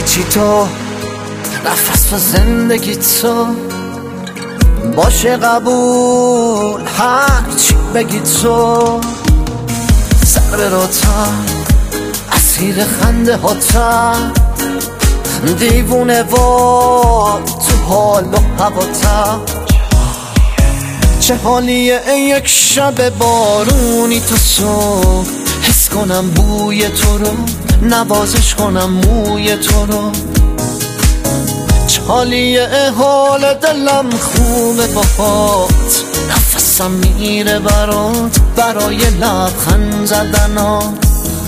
چی تو نفس و زندگی تو باشه قبول هر چی بگی تو سر به روتن اسیر خنده هاتن دیوونه و تو حال و هواتن چه حالیه یک شب بارونی تو صبح حس کنم بوی تو رو نوازش کنم موی تو رو چه حالیه حال دلم خوبه باهات نفسم میره برات برای لبخند زدنات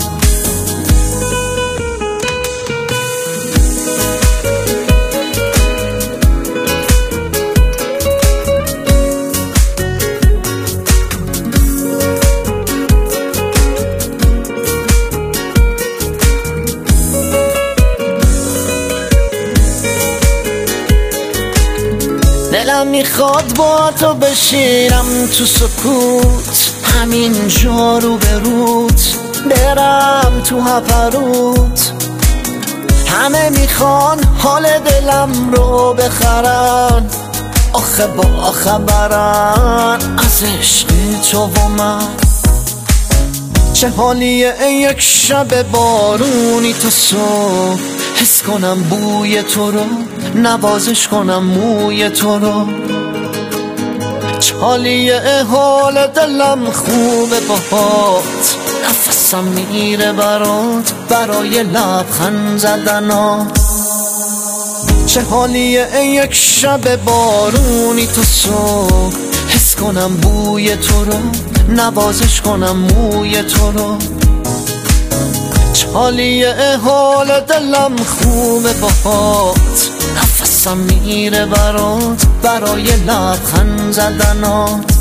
دلم میخواد با تو بشینم تو سکوت همین جا رو به روت برم تو هپروت همه میخوان حال دلم رو بخرن آخه با خبرن از عشق تو و من چه حالیه یک شب بارونی تو صبح حس کنم بوی تو رو نوازش کنم موی تو رو چه حالیه حال دلم خوبه باهات نفسم میره برات برای لبخند زدنات چه حالیه یک شب بارونی تو صبح حس کنم بوی تو رو نوازش کنم موی تو رو چه حالیه حال دلم خوبه باهات نفسم میره برات برای لبخند زدنات